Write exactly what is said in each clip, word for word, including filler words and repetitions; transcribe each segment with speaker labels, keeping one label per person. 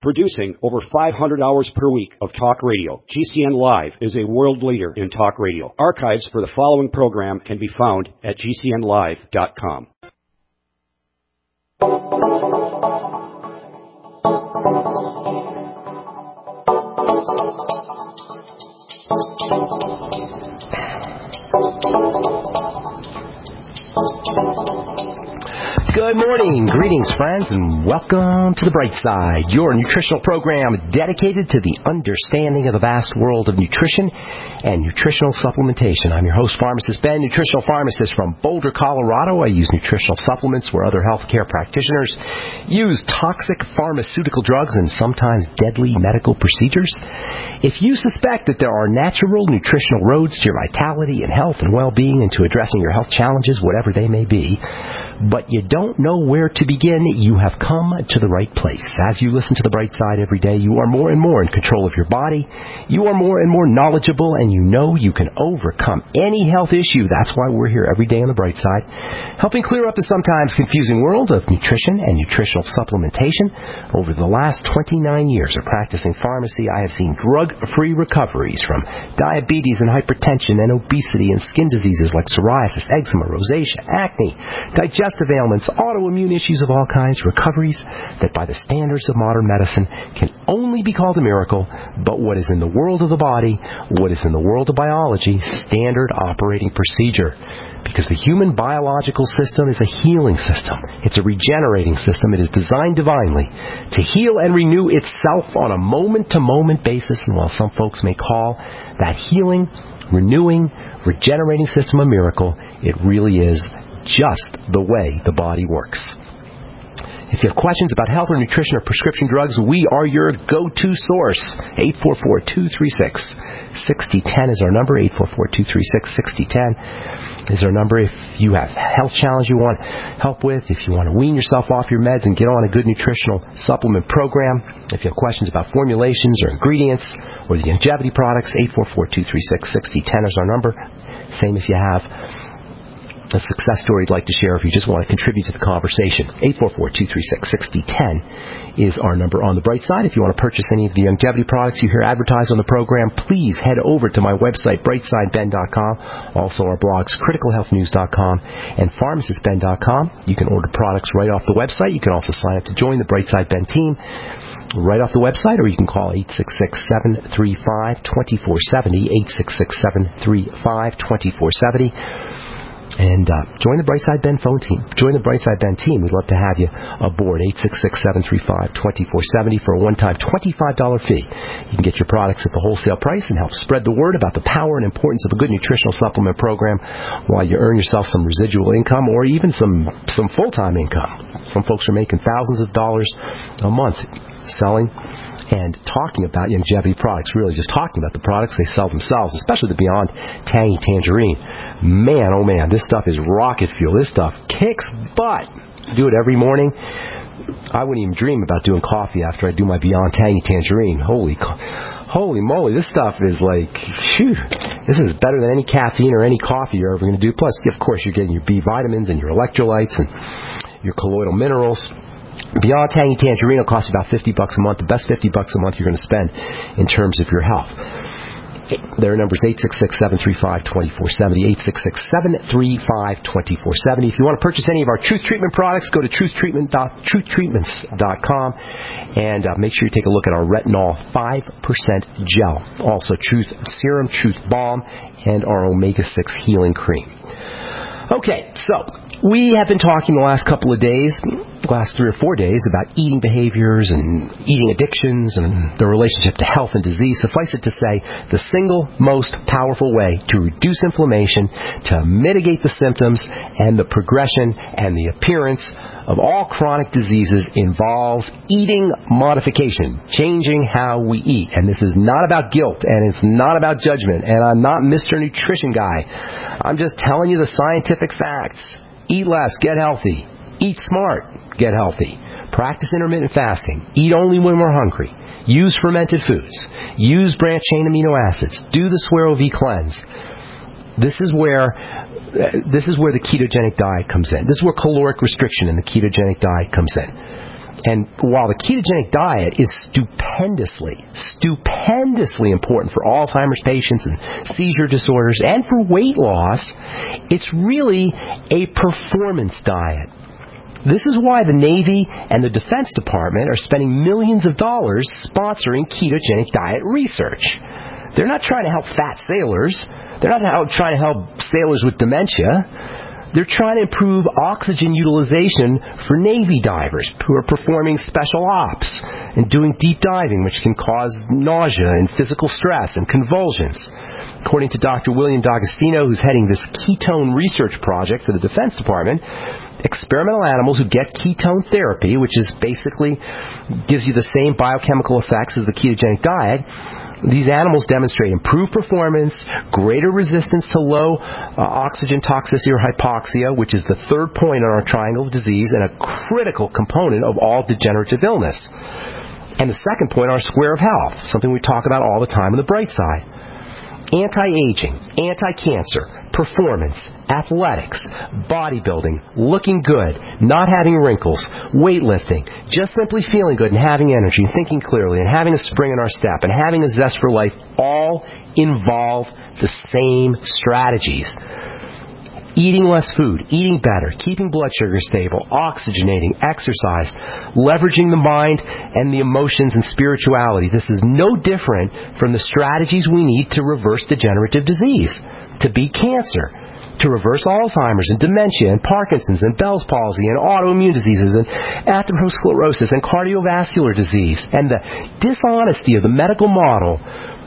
Speaker 1: Producing over five hundred hours per week of talk radio, G C N Live is a world leader in talk radio. Archives for the following program can be found at G C N live dot com.
Speaker 2: Good morning, greetings friends, and welcome to The Bright Side, your nutritional program dedicated to the understanding of the vast world of nutrition and nutritional supplementation. I'm your host, Pharmacist Ben, nutritional pharmacist from Boulder, Colorado. I use nutritional supplements where other healthcare practitioners use toxic pharmaceutical drugs and sometimes deadly medical procedures. If you suspect that there are natural nutritional roads to your vitality and health and well-being and to addressing your health challenges, whatever they may be, but you don't know where to begin, you have come to the right place. As you listen to The Bright Side every day, you are more and more in control of your body. You are more and more knowledgeable, and you know you can overcome any health issue. That's why we're here every day on The Bright Side, helping clear up the sometimes confusing world of nutrition and nutritional supplementation. Over the last twenty-nine years of practicing pharmacy, I have seen drug-free recoveries from diabetes and hypertension and obesity and skin diseases like psoriasis, eczema, rosacea, acne, digestive digestive ailments, autoimmune issues of all kinds, recoveries that by the standards of modern medicine can only be called a miracle, but what is in the world of the body, what is in the world of biology, standard operating procedure. Because the human biological system is a healing system. It's a regenerating system. It is designed divinely to heal and renew itself on a moment-to-moment basis. And while some folks may call that healing, renewing, regenerating system a miracle, it really is just the way the body works. If you have questions about health or nutrition or prescription drugs, we are your go-to source. eight four four, two three six, six zero one zero is our number. eight four four, two three six, six zero one zero is our number. If you have a health challenge you want help with, if you want to wean yourself off your meds and get on a good nutritional supplement program, if you have questions about formulations or ingredients or the longevity products, eight four four, two three six, six zero one zero is our number. Same if you have a success story you'd like to share, if you just want to contribute to the conversation. eight four four, two three six, six zero one zero is our number on the Bright Side. If you want to purchase any of the longevity products you hear advertised on the program, please head over to my website, bright side ben dot com. Also our blogs, critical health news dot com and pharmacist ben dot com. You can order products right off the website. You can also sign up to join the Bright Side Ben team right off the website, or you can call eight six six, seven three five, two four seven zero, eight six six, seven three five, two four seven zero. And uh, join the Brightside Ben phone team. Join the Brightside Ben team. We'd love to have you aboard. eight six six, seven three five, two four seven zero for a one-time twenty-five dollars fee. You can get your products at the wholesale price and help spread the word about the power and importance of a good nutritional supplement program while you earn yourself some residual income or even some, some full-time income. Some folks are making thousands of dollars a month selling and talking about longevity products, really just talking about the products they sell themselves, especially the Beyond Tangy Tangerine. Man, oh man, this stuff is rocket fuel. This stuff kicks butt. Do it every morning. I wouldn't even dream about doing coffee after I do my Beyond Tangy Tangerine. Holy, holy moly, this stuff is like, phew, this is better than any caffeine or any coffee you're ever going to do. Plus, of course, you're getting your B vitamins and your electrolytes and your colloidal minerals. Beyond Tangy Tangerine will cost you about fifty bucks a month, the best fifty bucks a month you're going to spend in terms of your health. Their number is eight six six, seven three five, two four seven zero, eight six six, seven three five, two four seven zero. If you want to purchase any of our Truth Treatment products, go to truth treatment dot truth treatments dot com and uh, make sure you take a look at our Retinol five percent gel. Also Truth Serum, Truth Balm, and our Omega six Healing Cream. Okay, so we have been talking the last couple of days, the last three or four days, about eating behaviors and eating addictions and the relationship to health and disease. Suffice it to say, the single most powerful way to reduce inflammation, to mitigate the symptoms and the progression and the appearance of all chronic diseases involves eating modification, changing how we eat. And this is not about guilt, and it's not about judgment, and I'm not Mister Nutrition Guy. I'm just telling you the scientific facts. Eat less, get healthy. Eat smart, get healthy. Practice intermittent fasting. Eat only when we're hungry. Use fermented foods. Use branched-chain amino acids. Do the Suero V cleanse. This is where this is where the ketogenic diet comes in. This is where caloric restriction in the ketogenic diet comes in. And while the ketogenic diet is stupendously, stupendously important for Alzheimer's patients and seizure disorders and for weight loss, it's really a performance diet. This is why the Navy and the Defense Department are spending millions of dollars sponsoring ketogenic diet research. They're not trying to help fat sailors. They're not trying to help sailors with dementia. They're trying to improve oxygen utilization for Navy divers who are performing special ops and doing deep diving, which can cause nausea and physical stress and convulsions. According to Doctor William D'Agostino, who's heading this ketone research project for the Defense Department, experimental animals who get ketone therapy, which is basically gives you the same biochemical effects as the ketogenic diet, these animals demonstrate improved performance, greater resistance to low uh, oxygen toxicity or hypoxia, which is the third point on our triangle of disease and a critical component of all degenerative illness. And the second point, our square of health, something we talk about all the time on the bright side. Anti-aging, anti-cancer, performance, athletics, bodybuilding, looking good, not having wrinkles, weightlifting, just simply feeling good and having energy, thinking clearly, and having a spring in our step, and having a zest for life all involve the same strategies. Eating less food, eating better, keeping blood sugar stable, oxygenating, exercise, leveraging the mind and the emotions and spirituality. This is no different from the strategies we need to reverse degenerative disease, to beat cancer, to reverse Alzheimer's and dementia and Parkinson's and Bell's palsy and autoimmune diseases and atherosclerosis and cardiovascular disease. And the dishonesty of the medical model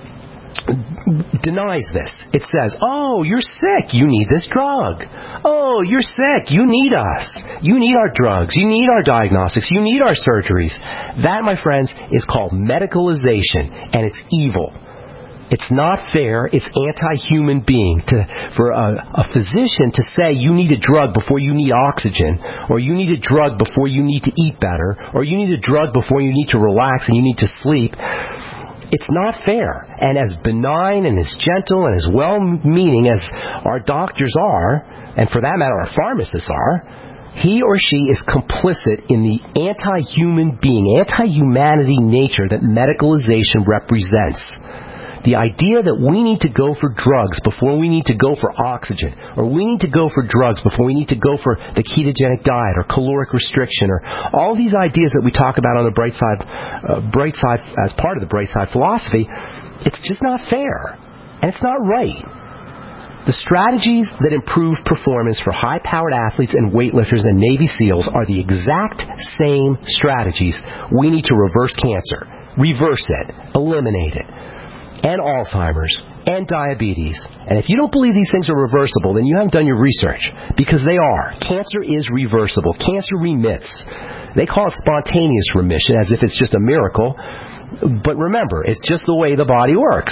Speaker 2: denies this. It says, oh, you're sick, you need this drug. Oh, you're sick, you need us. You need our drugs. You need our diagnostics. You need our surgeries. That, my friends, is called medicalization, and it's evil. It's not fair. It's anti-human being to, for a, a physician to say you need a drug before you need oxygen, or you need a drug before you need to eat better, or you need a drug before you need to relax and you need to sleep. It's not fair. And as benign and as gentle and as well-meaning as our doctors are, and for that matter our pharmacists are, he or she is complicit in the anti-human being, anti-humanity nature that medicalization represents. The idea that we need to go for drugs before we need to go for oxygen, or we need to go for drugs before we need to go for the ketogenic diet or caloric restriction, or all these ideas that we talk about on the bright side, uh, bright side as part of the bright side philosophy, it's just not fair, and it's not right. The strategies that improve performance for high-powered athletes and weightlifters and Navy SEALs are the exact same strategies we need to reverse cancer, reverse it, eliminate it, and Alzheimer's, and diabetes. And if you don't believe these things are reversible, then you haven't done your research, because they are. Cancer is reversible. Cancer remits. They call it spontaneous remission, as if it's just a miracle. But remember, it's just the way the body works.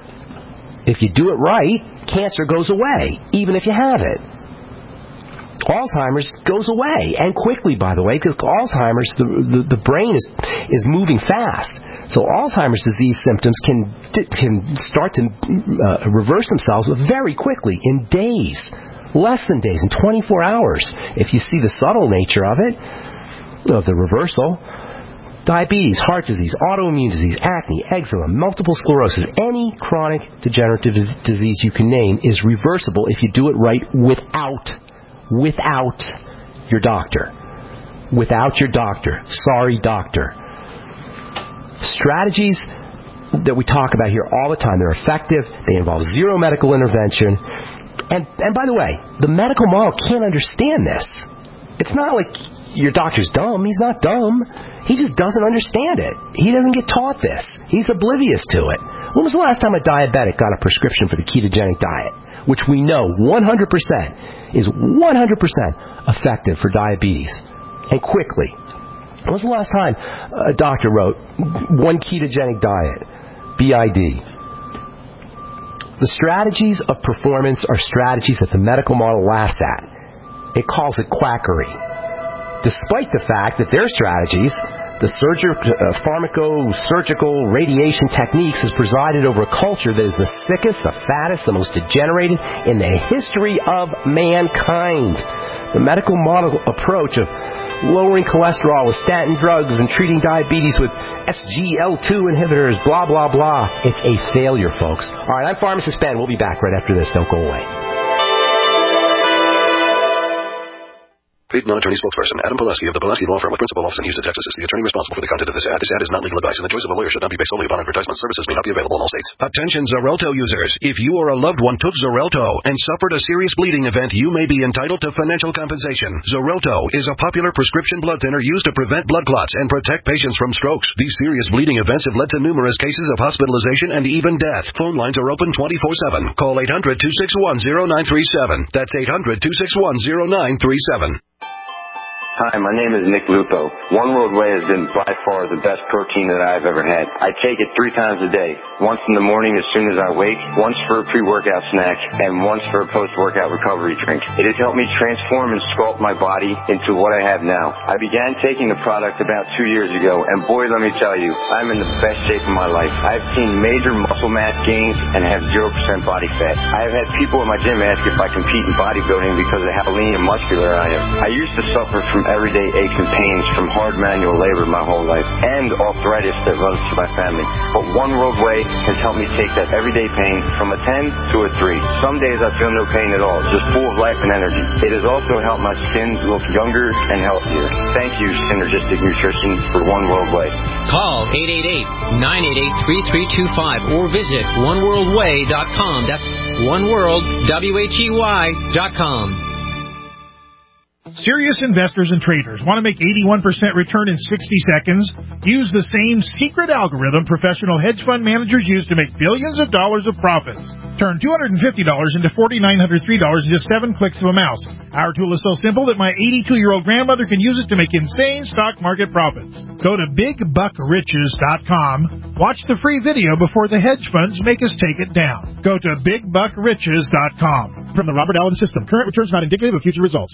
Speaker 2: If you do it right, cancer goes away, even if you have it. Alzheimer's goes away, and quickly, by the way, because Alzheimer's, the, the, the brain is, is moving fast. So Alzheimer's disease symptoms can can start to uh, reverse themselves very quickly, in days, less than days, in twenty-four hours, if you see the subtle nature of it, of the reversal. Diabetes, heart disease, autoimmune disease, acne, eczema, multiple sclerosis, any chronic degenerative disease you can name is reversible if you do it right without, without your doctor. Without your doctor. Sorry, doctor. Strategies that we talk about here all the time, they're effective, they involve zero medical intervention, and, and by the way, the medical model can't understand this. It's not like your doctor's dumb. He's not dumb. He just doesn't understand it. He doesn't get taught this. He's oblivious to it. When was the last time a diabetic got a prescription for the ketogenic diet, which we know one hundred percent is one hundred percent effective for diabetes, and quickly? When was the last time a doctor wrote one ketogenic diet, B I D? The strategies of performance are strategies that the medical model laughs at. It calls it quackery. Despite the fact that their strategies, the surgic, uh, pharmaco-surgical radiation techniques, has presided over a culture that is the sickest, the fattest, the most degenerated in the history of mankind. The medical model approach of lowering cholesterol with statin drugs and treating diabetes with S G L two inhibitors, blah, blah, blah. It's a failure, folks. All right, I'm Pharmacist Ben. We'll be back right after this. Don't go away.
Speaker 3: Paid non-attorney spokesperson Adam Pulaski of the Pulaski Law Firm with principal office in Houston, Texas is the attorney responsible for the content of this ad. This ad is not legal advice, and the choice of a lawyer should not be based solely upon advertisement. Services may not be available in all states. Attention Xarelto users. If you or a loved one took Xarelto and suffered a serious bleeding event, you may be entitled to financial compensation. Xarelto is a popular prescription blood thinner used to prevent blood clots and protect patients from strokes. These serious bleeding events have led to numerous cases of hospitalization and even death. Phone lines are open twenty-four seven. Call eight hundred, two six one, zero nine three seven. That's eight hundred, two six one, zero nine three seven.
Speaker 4: Hi, my name is Nick Lupo. One World Whey has been by far the best protein that I've ever had. I take it three times a day. Once in the morning as soon as I wake, once for a pre-workout snack, and once for a post-workout recovery drink. It has helped me transform and sculpt my body into what I have now. I began taking the product about two years ago, and boy, let me tell you, I'm in the best shape of my life. I've seen major muscle mass gains and have zero percent body fat. I have had people at my gym ask if I compete in bodybuilding because of how lean and muscular I am. I used to suffer from everyday aches and pains from hard manual labor my whole life and arthritis that runs through my family. But One World Whey has helped me take that everyday pain from a ten to a three. Some days I feel no pain at all, just full of life and energy. It has also helped my skin look younger and healthier. Thank you, Synergistic Nutrition, for One World Whey.
Speaker 5: Call eight eight eight, nine eight eight, three three two five or visit one world way dot com. That's oneworld, W H E Y, dot com.
Speaker 6: Serious investors and traders want to make eighty-one percent return in sixty seconds? Use the same secret algorithm professional hedge fund managers use to make billions of dollars of profits. Turn two hundred fifty dollars into four thousand nine hundred three dollars in just seven clicks of a mouse. Our tool is so simple that my eighty-two-year-old grandmother can use it to make insane stock market profits. Go to big buck riches dot com. Watch the free video before the hedge funds make us take it down. Go to big buck riches dot com. From the Robert Allen System. Current returns not indicative of future results.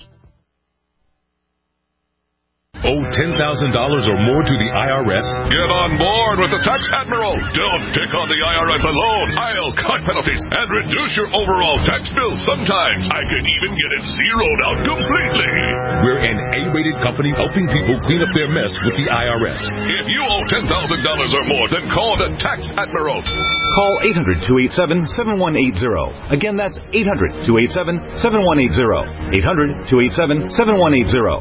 Speaker 7: Owe ten thousand dollars or more to the I R S?
Speaker 8: Get on board with the Tax Admiral. Don't take on the I R S alone. I'll cut penalties and reduce your overall tax bill. Sometimes I can even get it zeroed out completely.
Speaker 7: We're an A-rated company helping people clean up their mess with the I R S.
Speaker 8: If you owe ten thousand dollars or more, then call the Tax Admiral.
Speaker 9: Call eight hundred, two eight seven, seven one eight zero. Again, that's eight hundred, two eight seven, seven one eight zero. eight hundred, two eight seven, seven one eight zero.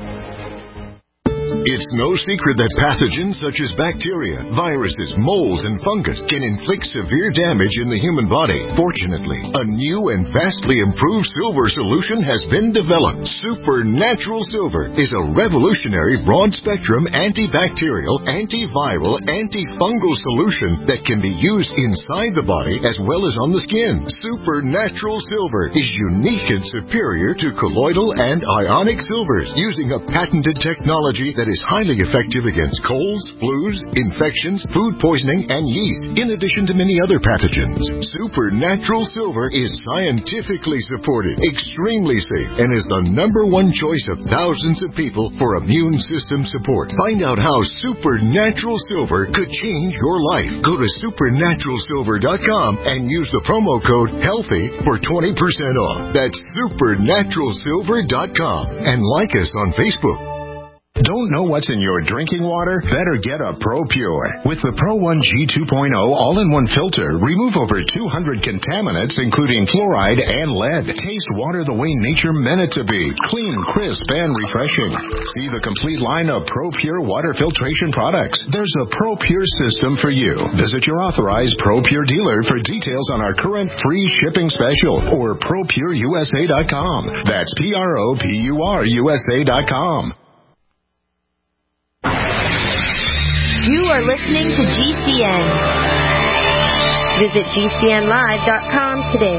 Speaker 10: It's no secret that pathogens such as bacteria, viruses, molds, and fungus can inflict severe damage in the human body. Fortunately, a new and vastly improved silver solution has been developed. Supernatural Silver is a revolutionary broad-spectrum antibacterial, antiviral, antifungal solution that can be used inside the body as well as on the skin. Supernatural Silver is unique and superior to colloidal and ionic silvers, using a patented technology that is highly effective against colds, flus, infections, food poisoning, and yeast, in addition to many other pathogens. Supernatural Silver is scientifically supported, extremely safe, and is the number one choice of thousands of people for immune system support. Find out how Supernatural Silver could change your life. Go to supernatural silver dot com and use the promo code HEALTHY for twenty percent off. That's supernatural silver dot com, and like us on Facebook.
Speaker 11: Don't know what's in your drinking water? Better get a ProPure. With the Pro one G two point oh all-in-one filter, remove over two hundred contaminants, including fluoride and lead. Taste water the way nature meant it to be. Clean, crisp, and refreshing. See the complete line of ProPure water filtration products. There's a ProPure system for you. Visit your authorized ProPure dealer for details on our current free shipping special or pro pure U S A dot com. That's P R O P U R U S A dot com.
Speaker 12: You are listening to G C N. Visit G C N live dot com today.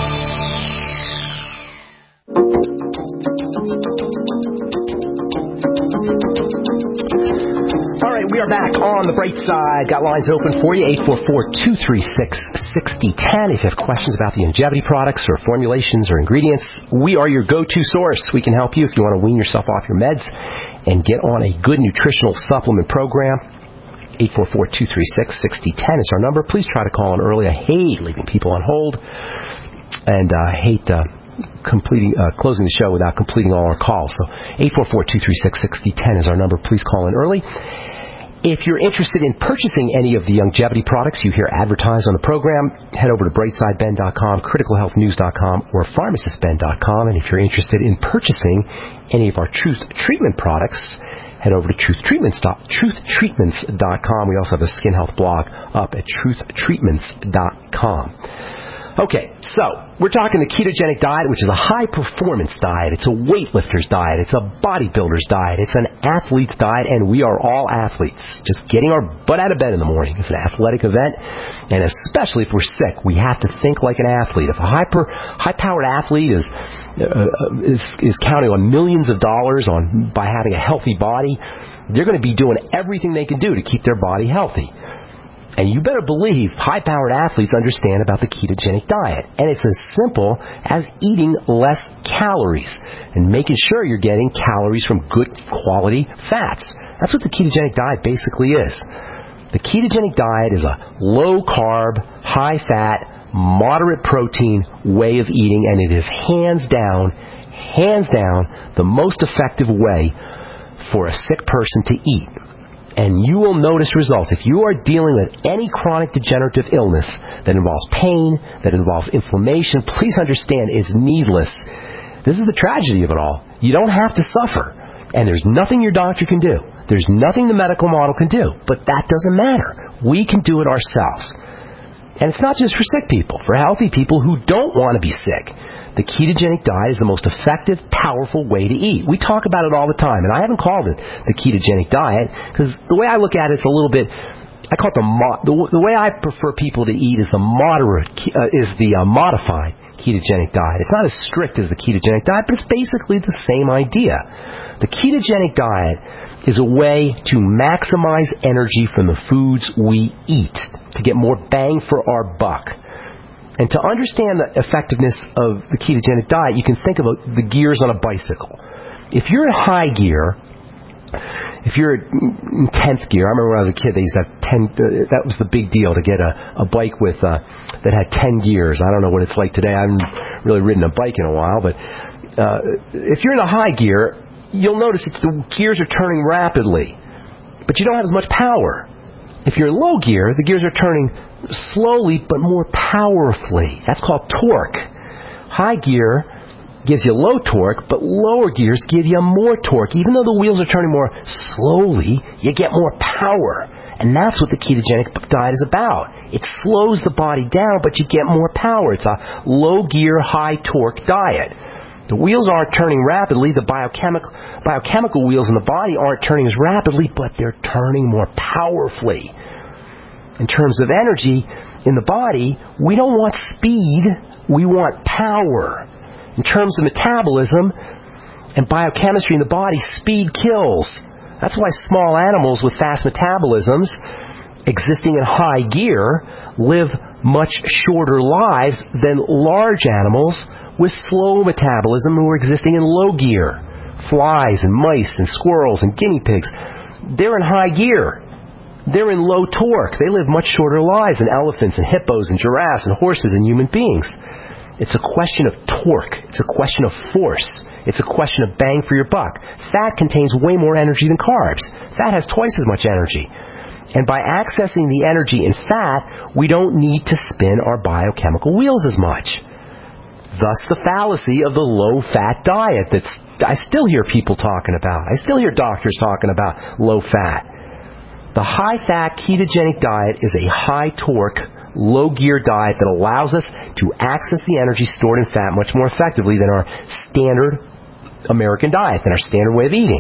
Speaker 2: All right, we are back on the bright side. Got lines open for you, eight four four, two three six, six zero one zero. If you have questions about the Ingevity products or formulations or ingredients, we are your go-to source. We can help you if you want to wean yourself off your meds and get on a good nutritional supplement program. eight four four, two three six, six zero one zero is our number. Please try to call in early. I hate leaving people on hold, and I uh, hate uh, completing, uh, closing the show without completing all our calls. So eight four four, two three six, six zero one zero is our number. Please call in early. If you're interested in purchasing any of the longevity products you hear advertised on the program, head over to brightside ben dot com, critical health news dot com, or pharmacist ben dot com. And if you're interested in purchasing any of our Truth Treatment products, head over to truth treatments dot com. We also have a skin health blog up at truth treatments dot com. Okay, so we're talking the ketogenic diet, which is a high-performance diet. It's a weightlifter's diet. It's a bodybuilder's diet. It's an athlete's diet, and we are all athletes. Just getting our butt out of bed in the morning is an athletic event, and especially if we're sick, we have to think like an athlete. If a hyper, high-powered athlete is, uh, is is counting on millions of dollars on by having a healthy body, they're going to be doing everything they can do to keep their body healthy. And you better believe high-powered athletes understand about the ketogenic diet. And it's as simple as eating less calories and making sure you're getting calories from good quality fats. That's what the ketogenic diet basically is. The ketogenic diet is a low-carb, high-fat, moderate protein way of eating, and it is hands down, hands down, the most effective way for a sick person to eat. And you will notice results. If you are dealing with any chronic degenerative illness that involves pain, that involves inflammation, please understand it's needless. This is the tragedy of it all. You don't have to suffer. And there's nothing your doctor can do. There's nothing the medical model can do. But that doesn't matter. We can do it ourselves. And it's not just for sick people. For healthy people who don't want to be sick, the ketogenic diet is the most effective, powerful way to eat. We talk about it all the time, and I haven't called it the ketogenic diet because the way I look at it, it's a little bit. I call it the mo- the, the way I prefer people to eat is the moderate uh, is the uh, modified ketogenic diet. It's not as strict as the ketogenic diet, but it's basically the same idea. The ketogenic diet is a way to maximize energy from the foods we eat to get more bang for our buck. And to understand the effectiveness of the ketogenic diet, you can think about the gears on a bicycle. If you're in high gear, if you're in tenth gear, I remember when I was a kid, they used to have ten. Uh, that was the big deal to get a, a bike with uh, that had ten gears. I don't know what it's like today. I haven't really ridden a bike in a while, but uh, if you're in a high gear, you'll notice that the gears are turning rapidly, but you don't have as much power. If you're in low gear, the gears are turning slowly but more powerfully. That's called torque. High gear gives you low torque, but lower gears give you more torque. Even though the wheels are turning more slowly, you get more power. And that's what the ketogenic diet is about. It slows the body down, but you get more power. It's a low gear, high torque diet. The wheels aren't turning rapidly. The biochemical, biochemical wheels in the body aren't turning as rapidly, but they're turning more powerfully. In terms of energy in the body, we don't want speed, we want power. In terms of metabolism and biochemistry in the body, speed kills. That's why small animals with fast metabolisms existing in high gear live much shorter lives than large animals with slow metabolism who are existing in low gear. Flies and mice and squirrels and guinea pigs, they're in high gear. They're in low torque. They live much shorter lives than elephants and hippos and giraffes and horses and human beings. It's a question of torque. It's a question of force. It's a question of bang for your buck. Fat contains way more energy than carbs. Fat has twice as much energy. And by accessing the energy in fat, we don't need to spin our biochemical wheels as much. Thus the fallacy of the low-fat diet that's I still hear people talking about. I still hear doctors talking about low-fat. The high-fat ketogenic diet is a high-torque, low-gear diet that allows us to access the energy stored in fat much more effectively than our standard American diet, than our standard way of eating.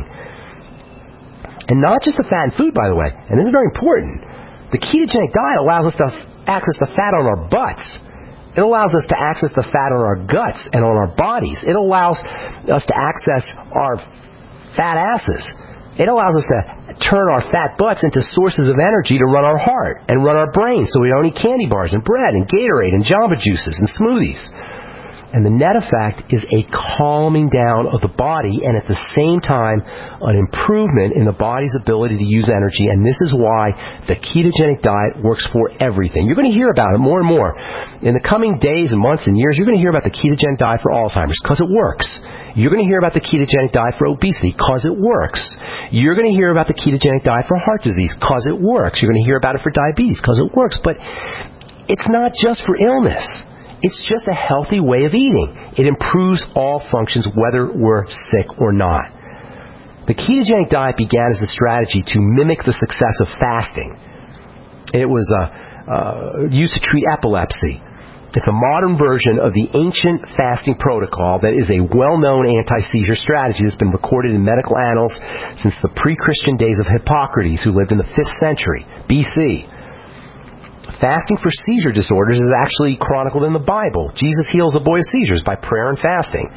Speaker 2: And not just the fat in food, by the way. And this is very important. The ketogenic diet allows us to access the fat on our butts. It allows us to access the fat on our guts and on our bodies. It allows us to access our fat asses. It allows us to turn our fat butts into sources of energy to run our heart and run our brain so we don't eat candy bars and bread and Gatorade and Jamba juices and smoothies. And the net effect is a calming down of the body and at the same time an improvement in the body's ability to use energy. And this is why the ketogenic diet works for everything. You're going to hear about it more and more. In the coming days and months and years, you're going to hear about the ketogenic diet for Alzheimer's because it works. You're going to hear about the ketogenic diet for obesity because it works. You're going to hear about the ketogenic diet for heart disease because it works. You're going to hear about it for diabetes because it works. But it's not just for illness. It's just a healthy way of eating. It improves all functions whether we're sick or not. The ketogenic diet began as a strategy to mimic the success of fasting. It was uh, uh, used to treat epilepsy. It's a modern version of the ancient fasting protocol that is a well-known anti-seizure strategy that's been recorded in medical annals since the pre-Christian days of Hippocrates, who lived in the fifth century B C. Fasting for seizure disorders is actually chronicled in the Bible. Jesus heals a boy of seizures by prayer and fasting.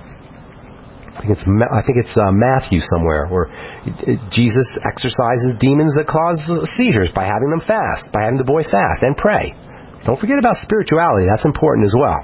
Speaker 2: I think it's I think it's uh, Matthew somewhere where Jesus exorcises demons that cause seizures by having them fast, by having the boy fast and pray. Don't forget about spirituality. That's important as well.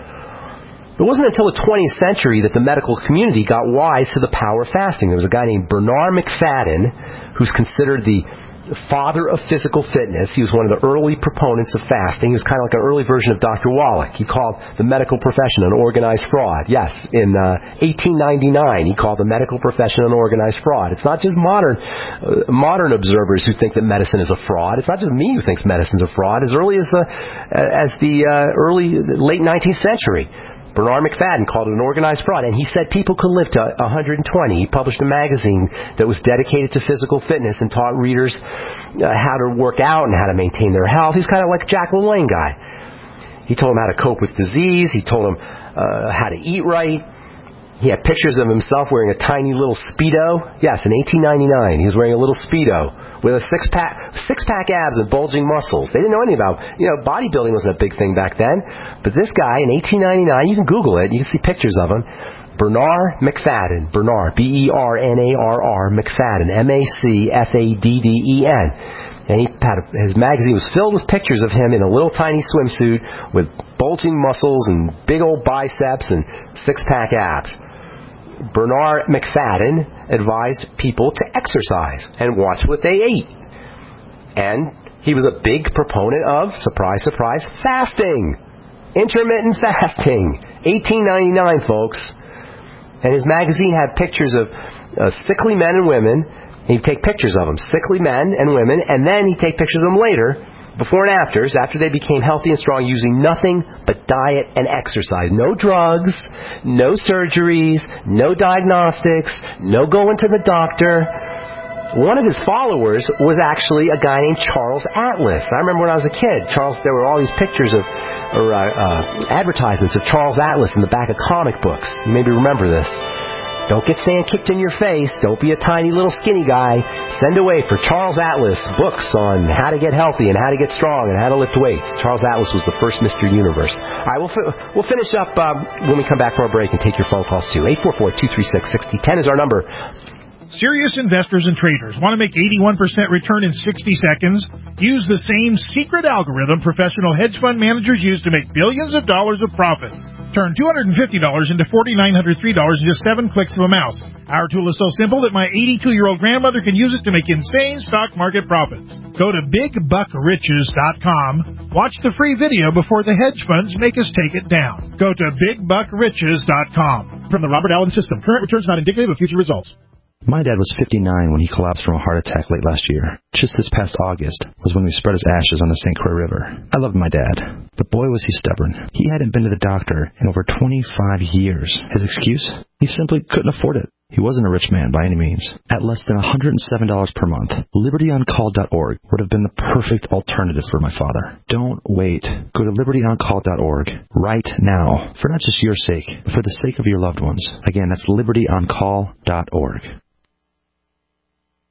Speaker 2: It wasn't until the twentieth century that the medical community got wise to the power of fasting. There was a guy named Bernard Macfadden who's considered the father of physical fitness. He was one of the early proponents of fasting. He was kind of like an early version of Doctor Wallach. He called the medical profession an organized fraud. Yes, in uh, eighteen ninety-nine, he called the medical profession an organized fraud. It's not just modern uh, modern observers who think that medicine is a fraud. It's not just me who thinks medicine's a fraud. As early as the uh, as the uh, early late nineteenth century, Bernard Macfadden called it an organized fraud, and he said people could live to one hundred twenty. He published a magazine that was dedicated to physical fitness and taught readers uh, how to work out and how to maintain their health. He's kind of like a Jack LaLanne guy. He told them how to cope with disease. He told them uh, how to eat right. He had pictures of himself wearing a tiny little Speedo. Yes, in eighteen ninety-nine, he was wearing a little Speedo with a six-pack, six-pack abs and bulging muscles. They didn't know anything about, you know, bodybuilding wasn't a big thing back then. But this guy in eighteen ninety-nine, you can Google it, you can see pictures of him. Bernard Macfadden, Bernard, B E R N A R R, Macfadden, M A C F A D D E N. And he had a, his magazine was filled with pictures of him in a little tiny swimsuit with bulging muscles and big old biceps and six-pack abs. Bernard Macfadden advised people to exercise and watch what they ate. And he was a big proponent of, surprise, surprise, fasting. Intermittent fasting. eighteen ninety-nine, folks. And his magazine had pictures of uh, sickly men and women. He'd take pictures of them, sickly men and women, and then he'd take pictures of them later, before and afters, after they became healthy and strong, using nothing but diet and exercise. No drugs, no surgeries, no diagnostics, no going to the doctor. One of his followers was actually a guy named Charles Atlas. I remember when I was a kid, Charles, there were all these pictures of, or uh, uh, advertisements of Charles Atlas in the back of comic books. You maybe remember this. Don't get sand kicked in your face. Don't be a tiny little skinny guy. Send away for Charles Atlas books on how to get healthy and how to get strong and how to lift weights. Charles Atlas was the first Mister Universe. All right, we'll, fi- we'll finish up um, when we come back from our break and take your phone calls too. eight four four, two three six, six zero one zero is our number.
Speaker 6: Serious investors and traders want to make eighty-one percent return in sixty seconds? Use the same secret algorithm professional hedge fund managers use to make billions of dollars of profits. Turn two hundred fifty dollars into four thousand nine hundred three dollars in just seven clicks of a mouse. Our tool is so simple that my eighty-two-year-old grandmother can use it to make insane stock market profits. Go to big buck riches dot com. Watch the free video before the hedge funds make us take it down. Go to big buck riches dot com. From the Robert Allen System, current returns not indicative of future results.
Speaker 13: My dad was fifty-nine when he collapsed from a heart attack late last year. Just this past August was when we spread his ashes on the Saint Croix River. I loved my dad, but boy was he stubborn. He hadn't been to the doctor in over twenty-five years. His excuse? He simply couldn't afford it. He wasn't a rich man by any means. At less than one hundred seven dollars per month, liberty on call dot org would have been the perfect alternative for my father. Don't wait. Go to liberty on call dot org right now, for not just your sake, but for the sake of your loved ones. Again, that's liberty on call dot org.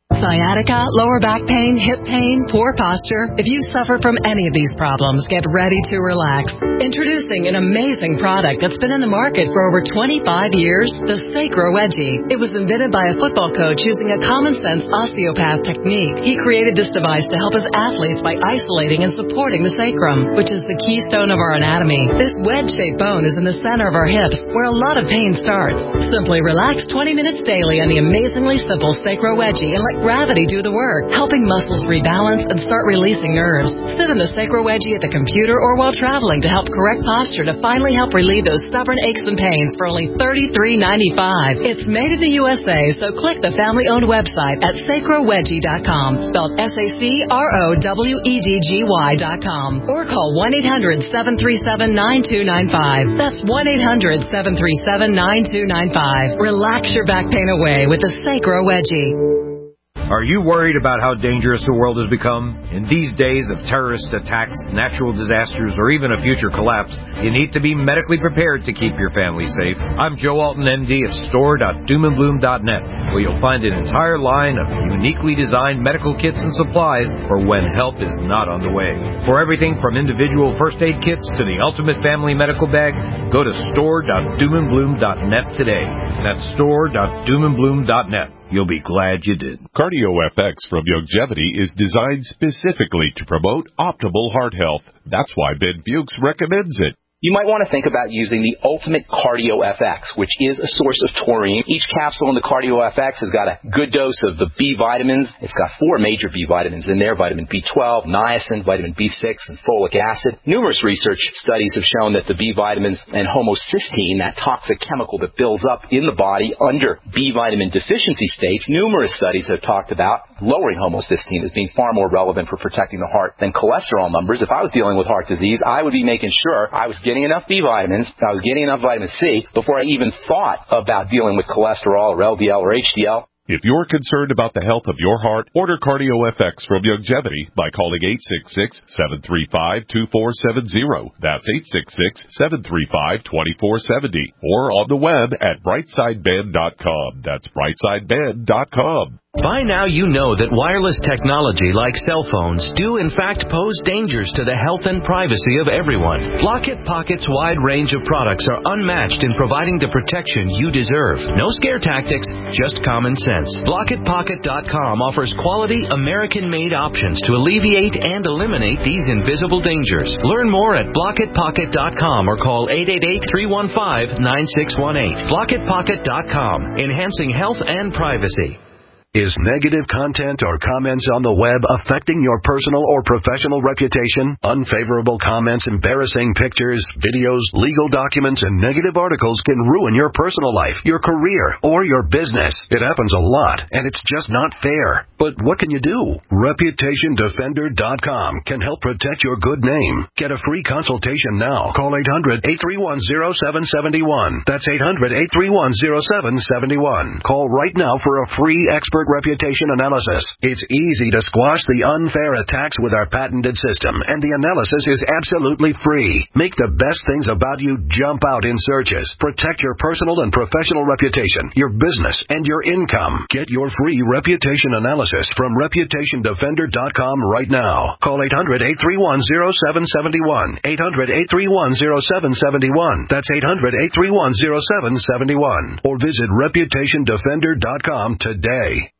Speaker 14: Sciatica, lower back pain, hip pain, poor posture. If you suffer from any of these problems, get ready to relax. Introducing an amazing product that's been in the market for over twenty-five years, the Sacro Wedgie. It was invented by a football coach using a common-sense osteopath technique. He created this device to help his athletes by isolating and supporting the sacrum, which is the keystone of our anatomy. This wedge-shaped bone is in the center of our hips, where a lot of pain starts. Simply relax twenty minutes daily on the amazingly simple Sacro Wedgie and let gravity do the work, helping muscles rebalance and start releasing nerves. Sit in the Sacro Wedgie at the computer or while traveling to help correct posture to finally help relieve those stubborn aches and pains for only thirty-three ninety-five. It's made in the U S A, so click the family-owned website at sacro wedgie dot com, spelled S A C R O W E D G Y dot com, or call one eight hundred seven three seven nine two nine five. That's one eight hundred seven three seven nine two nine five. Relax your back pain away with the Sacro Wedgie.
Speaker 15: Are you worried about how dangerous the world has become? In these days of terrorist attacks, natural disasters, or even a future collapse, you need to be medically prepared to keep your family safe. I'm Joe Alton, M D of store dot doom and bloom dot net, where you'll find an entire line of uniquely designed medical kits and supplies for when help is not on the way. For everything from individual first aid kits to the ultimate family medical bag, go to store dot doom and bloom dot net today. That's store dot doom and bloom dot net. You'll be glad you did.
Speaker 16: Cardio F X from Youngevity is designed specifically to promote optimal heart health. That's why Ben Fuchs recommends it.
Speaker 17: You might want to think about using the Ultimate Cardio F X, which is a source of taurine. Each capsule in the Cardio F X has got a good dose of the B vitamins. It's got four major B vitamins in there: vitamin B twelve, niacin, vitamin B six, and folic acid. Numerous research studies have shown that the B vitamins and homocysteine, that toxic chemical that builds up in the body under B vitamin deficiency states, numerous studies have talked about lowering homocysteine as being far more relevant for protecting the heart than cholesterol numbers. If I was dealing with heart disease, I would be making sure I was getting enough B vitamins, I was getting enough vitamin C before I even thought about dealing with cholesterol or L D L or H D L.
Speaker 16: If you're concerned about the health of your heart, order Cardio F X from Youngevity by calling eight six six, seven three five, two four seven zero. That's eight six six, seven three five, two four seven zero. Or on the web at brightside band dot com. That's brightside band dot com.
Speaker 18: By now you know that wireless technology like cell phones do in fact pose dangers to the health and privacy of everyone. Block-It Pocket's wide range of products are unmatched in providing the protection you deserve. No scare tactics, just common sense. block it pocket dot com offers quality American-made options to alleviate and eliminate these invisible dangers. Learn more at block it pocket dot com or call eight eight eight, three one five, nine six one eight. block it pocket dot com, enhancing health and privacy.
Speaker 3: Is negative content or comments on the web affecting your personal or professional reputation? Unfavorable comments, embarrassing pictures, videos, legal documents, and negative articles can ruin your personal life, your career, or your business. It happens a lot, and it's just not fair. But what can you do? reputation defender dot com can help protect your good name. Get a free consultation now. Call eight hundred, eight three one, zero seven seven one. That's eight hundred, eight three one, zero seven seven one. Call right now for a free expert reputation analysis. It's easy to squash the unfair attacks with our patented system, and the analysis is absolutely free. Make the best things about you jump out in searches. Protect your personal and professional reputation, your business, and your income. Get your free reputation analysis from reputation defender dot com right now. Call eight hundred, eight three one, zero seven seven one. eight hundred, eight three one, zero seven seven one. That's eight hundred, eight three one, zero seven seven one. Or visit reputation defender dot com today.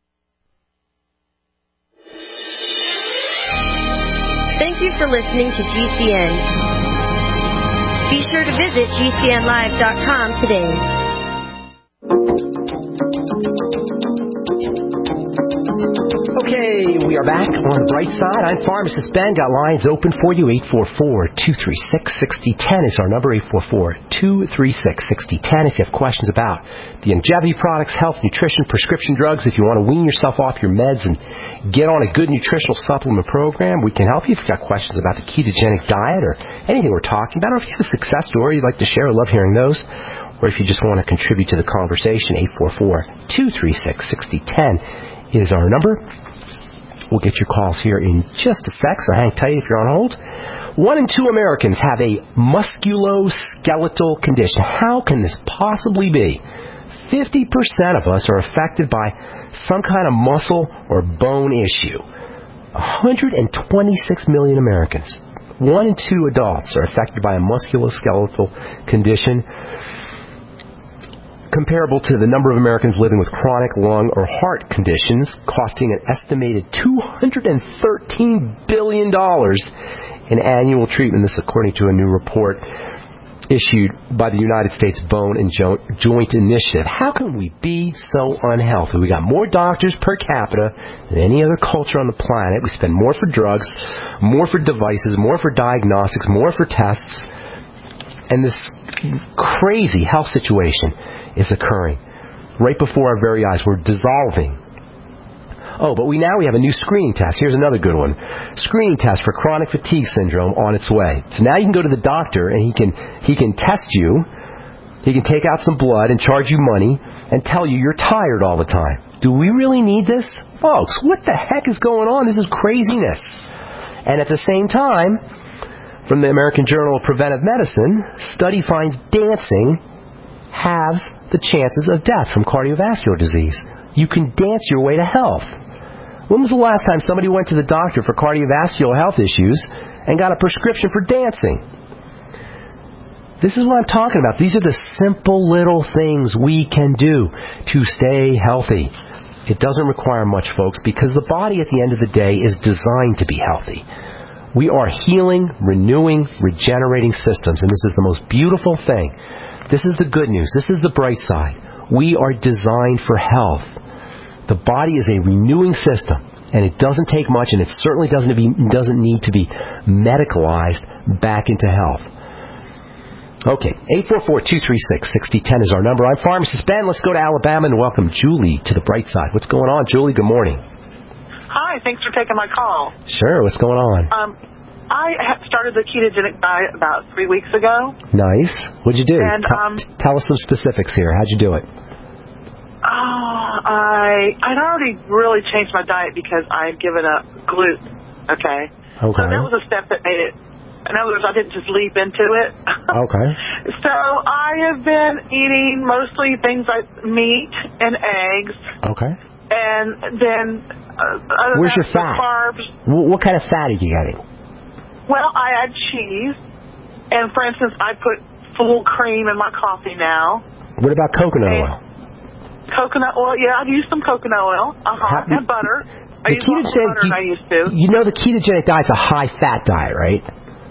Speaker 12: Thank you for listening to G C N. Be sure to visit G C N live dot com today.
Speaker 2: Okay, we are back on the bright side. I'm Pharmacist Ben. Got lines open for you. eight four four, two three six, six zero one zero is our number. eight four four, two three six, six zero one zero. If you have questions about the Youngevity products, health, nutrition, prescription drugs, if you want to wean yourself off your meds and get on a good nutritional supplement program, we can help you. If you've got questions about the ketogenic diet or anything we're talking about, or if you have a success story you'd like to share, I love hearing those. Or if you just want to contribute to the conversation, eight four four, two three six, six zero one zero is our number. We'll get your calls here in just a sec, so hang tight if you're on hold. One in two Americans have a musculoskeletal condition. How can this possibly be? fifty percent of us are affected by some kind of muscle or bone issue. one hundred twenty-six million Americans, one in two adults, are affected by a musculoskeletal condition comparable to the number of Americans living with chronic lung or heart conditions, costing an estimated two hundred thirteen billion dollars in annual treatment. This according to a new report issued by the United States Bone and Jo- Joint Initiative. How can we be so unhealthy? We got more doctors per capita than any other culture on the planet. We spend more for drugs, more for devices, more for diagnostics, more for tests. And this crazy health situation is occurring right before our very eyes. We're dissolving. Oh, but we now we have a new screening test. Here's another good one. Screening test for chronic fatigue syndrome on its way. So now you can go to the doctor and he can he can test you. He can take out some blood and charge you money and tell you you're tired all the time. Do we really need this? Folks, what the heck is going on? This is craziness. And at the same time, from the American Journal of Preventive Medicine, study finds dancing halves the chances of death from cardiovascular disease. You can dance your way to health. When was the last time somebody went to the doctor for cardiovascular health issues and got a prescription for dancing? This is what I'm talking about. These are the simple little things we can do to stay healthy. It doesn't require much, folks, because the body at the end of the day is designed to be healthy. We are healing, renewing, regenerating systems, and this is the most beautiful thing. This is the good news. This is the bright side. We are designed for health. The body is a renewing system, and it doesn't take much, and it certainly doesn't, be, doesn't need to be medicalized back into health. Okay, eight four four, two three six, six zero one zero is our number. I'm Pharmacist Ben. Let's go to Alabama and welcome Julie to the bright side. What's going on, Julie? Good morning.
Speaker 19: Hi, thanks for taking my call.
Speaker 2: Sure, what's going on?
Speaker 19: Um, I had started the ketogenic diet about three weeks ago.
Speaker 2: Nice. What'd you do?
Speaker 19: And, um,
Speaker 2: T- tell us some specifics here. How'd you do it?
Speaker 19: Oh, I I'd already really changed my diet because I had given up gluten. Okay.
Speaker 2: Okay.
Speaker 19: So that was a step that made it. In other words, I didn't just leap into it.
Speaker 2: Okay.
Speaker 19: So I have been eating mostly things like meat and eggs.
Speaker 2: Okay.
Speaker 19: And then uh,
Speaker 2: where's your
Speaker 19: the
Speaker 2: fat?
Speaker 19: Carbs.
Speaker 2: W- what kind of fat are you getting?
Speaker 19: Well, I add cheese, and for instance, I put full cream in my coffee now.
Speaker 2: What about coconut
Speaker 19: and
Speaker 2: oil?
Speaker 19: Coconut oil, yeah, I use some coconut oil. Uh huh. And butter. I
Speaker 2: The
Speaker 19: use more
Speaker 2: ketogenic,
Speaker 19: butter than I used to.
Speaker 2: You know the ketogenic diet's a high-fat diet, right?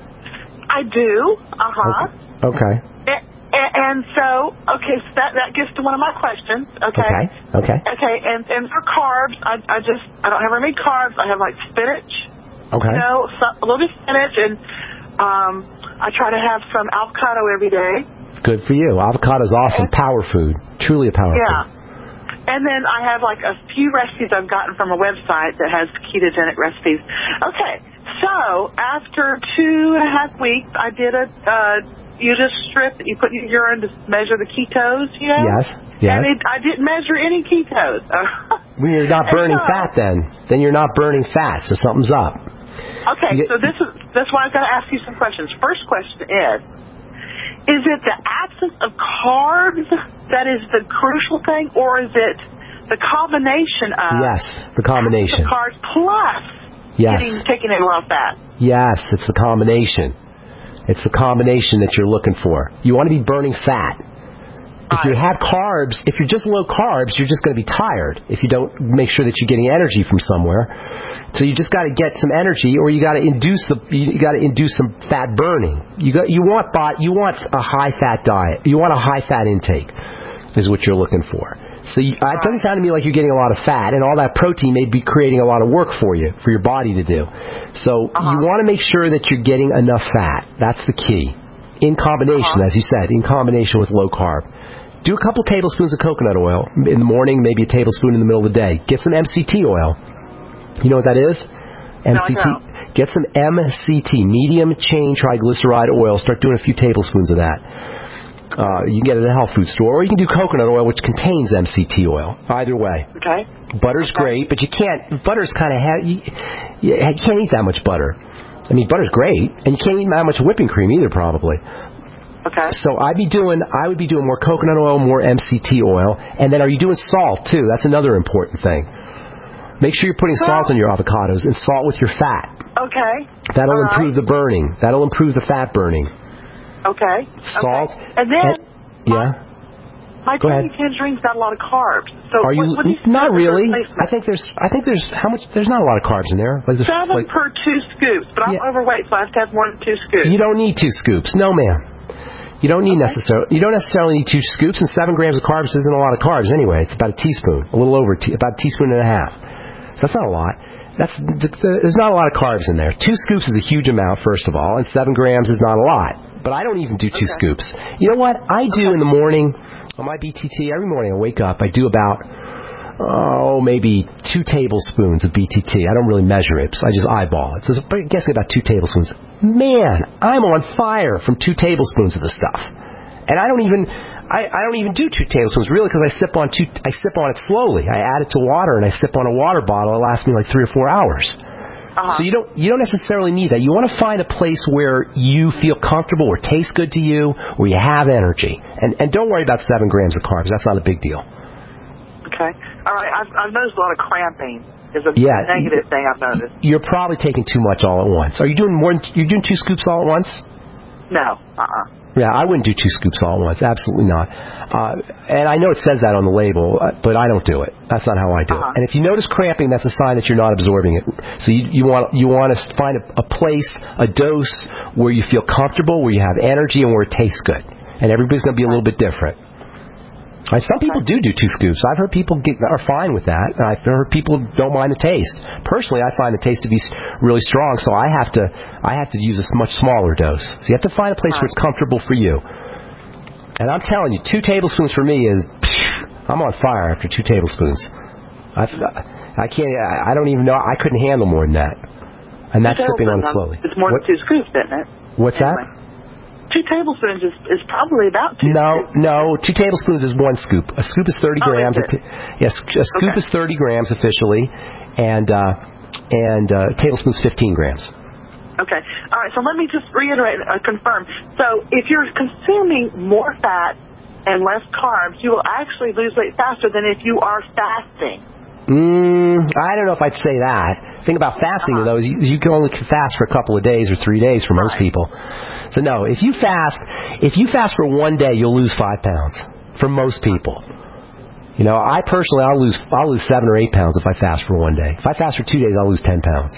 Speaker 19: I do. Uh huh.
Speaker 2: Okay.
Speaker 19: And, and so, okay, so that that gets to one of my questions. Okay.
Speaker 2: Okay. Okay.
Speaker 19: Okay. And and for carbs, I I just I don't have very many carbs. I have like spinach.
Speaker 2: Okay.
Speaker 19: You know, some, a little bit of spinach, and um, I try to have some avocado every day.
Speaker 2: Good for you. Avocado's awesome. Power food. Truly a power
Speaker 19: Yeah.
Speaker 2: food.
Speaker 19: And then I have like a few recipes I've gotten from a website that has ketogenic recipes. Okay, so after two and a half weeks, I did a, uh, you just strip that you put in your urine to measure the ketos, you know?
Speaker 2: Yes, yes.
Speaker 19: And it, I didn't measure any ketos.
Speaker 2: When you're not burning
Speaker 19: so,
Speaker 2: fat then. Then you're not burning fat, so something's up.
Speaker 19: Okay, so this is, that's why I've got to ask you some questions. First question is, is it the absence of carbs that is the crucial thing, or is it the combination of
Speaker 2: Yes, the combination.
Speaker 19: the carbs plus
Speaker 2: Yes.
Speaker 19: getting, taking in a lot of fat?
Speaker 2: Yes, it's the combination. It's the combination that you're looking for. You want to be burning fat. If you have carbs, if you're just low carbs, you're just going to be tired if you don't make sure that you're getting energy from somewhere. So you just got to get some energy, or you got to induce the you got to induce some fat burning. You got you want you want a high fat diet. You want a high fat intake, is what you're looking for. So you, it doesn't sound to me like you're getting a lot of fat, and all that protein may be creating a lot of work for you, for your body to do. So uh-huh. you want to make sure that you're getting enough fat. That's the key. In combination, uh-huh. as you said, in combination with low carb. Do a couple tablespoons of coconut oil in the morning, maybe a tablespoon in the middle of the day. Get some M C T oil. You know what that is? M C T.
Speaker 19: No,
Speaker 2: Get some M C T, medium chain triglyceride oil. Start doing a few tablespoons of that. Uh, you can get it at a health food store, or you can do coconut oil, which contains M C T oil. Either way.
Speaker 19: Okay.
Speaker 2: Butter's
Speaker 19: okay.
Speaker 2: great, but you can't. Butter's kind of heavy. You, you can't eat that much butter. I mean, butter's great, and you can't eat that much whipping cream either, probably.
Speaker 19: Okay.
Speaker 2: So I'd be doing, I would be doing more coconut oil, more M C T oil, and then are you doing salt too? That's another important thing. Make sure you're putting
Speaker 19: well,
Speaker 2: salt in your avocados and salt with your fat.
Speaker 19: Okay.
Speaker 2: That'll
Speaker 19: All
Speaker 2: improve
Speaker 19: right.
Speaker 2: the burning. That'll improve the fat burning.
Speaker 19: Okay.
Speaker 2: Salt.
Speaker 19: Okay. And then,
Speaker 2: and, yeah.
Speaker 19: My
Speaker 2: Go ahead.
Speaker 19: candy tangerines got a lot of carbs. So
Speaker 2: Are you,
Speaker 19: what, what do you
Speaker 2: not really?
Speaker 19: I
Speaker 2: I think there's. I think there's how much? There's not a lot of carbs in there. Like
Speaker 19: Seven
Speaker 2: like,
Speaker 19: per two scoops, but I'm
Speaker 2: yeah.
Speaker 19: overweight, so I have to have more than two scoops.
Speaker 2: You don't need two scoops, no, ma'am. You don't need okay. necessarily. You don't necessarily need two scoops, and seven grams of carbs isn't a lot of carbs anyway. It's about a teaspoon, a little over, te- about a teaspoon and a half. So that's not a lot. That's the, the, there's not a lot of carbs in there. Two scoops is a huge amount, first of all, and seven grams is not a lot. But I don't even do two okay. scoops. You know what? I do okay. in the morning. On my B T T, every morning I wake up, I do about, oh, maybe two tablespoons of B T T. I don't really measure it, so I just eyeball it. So I'm guessing about two tablespoons. Man, I'm on fire from two tablespoons of the stuff. And I don't even, I, I don't even do two tablespoons, really, because I sip on two, I sip on it slowly. I add it to water, and I sip on a water bottle. It lasts me like three or four hours. Uh-huh. So you don't you don't necessarily need that. You want to find a place where you feel comfortable, where it tastes good to you, where you have energy. And and don't worry about seven grams of carbs. That's not a big deal.
Speaker 19: Okay. All right. I've, I've noticed a lot of cramping is a
Speaker 2: yeah,
Speaker 19: negative thing I've noticed.
Speaker 2: You're probably taking too much all at once. Are you doing more? You're doing two scoops all at once?
Speaker 19: No. Uh-uh.
Speaker 2: Yeah, I wouldn't do two scoops all at once. Absolutely not. Uh, and I know it says that on the label, but I don't do it. That's not how I do
Speaker 19: uh-huh.
Speaker 2: it. And if you notice cramping, that's a sign that you're not absorbing it. So you, you want you want to find a, a place, a dose where you feel comfortable, where you have energy, and where it tastes good. And everybody's going to be a little bit different. Like some people do do two scoops. I've heard people get, are fine with that. And I've heard people don't mind the taste. Personally, I find the taste to be really strong, so I have to I have to use a much smaller dose. So you have to find a place where it's comfortable for you. And I'm telling you, two tablespoons for me is, I'm on fire after two tablespoons. I've, I can't, I don't even know, I couldn't handle more than that. And that's sipping on it slowly.
Speaker 19: It's more
Speaker 2: what,
Speaker 19: than two scoops, isn't it?
Speaker 2: What's
Speaker 19: anyway.
Speaker 2: that?
Speaker 19: Two tablespoons is, is probably about two
Speaker 2: No,
Speaker 19: scoops.
Speaker 2: no, two tablespoons is one scoop. A scoop is thirty
Speaker 19: oh,
Speaker 2: grams.
Speaker 19: Is it?
Speaker 2: T- yes, a scoop
Speaker 19: okay.
Speaker 2: is thirty grams officially, and, uh, and uh, a tablespoon is fifteen grams.
Speaker 19: Okay. All right. So let me just reiterate, uh, confirm. So if you're consuming more fat and less carbs, you will actually lose weight faster than if you are fasting.
Speaker 2: Mm, I don't know if I'd say that. Think about fasting, uh-huh. though. Is you, you can only fast for a couple of days or three days for most
Speaker 19: right.
Speaker 2: people. So no, if you fast, if you fast for one day, you'll lose five pounds for most people. You know, I personally, I'll lose, I'll lose seven or eight pounds if I fast for one day. If I fast for two days, I'll lose ten pounds.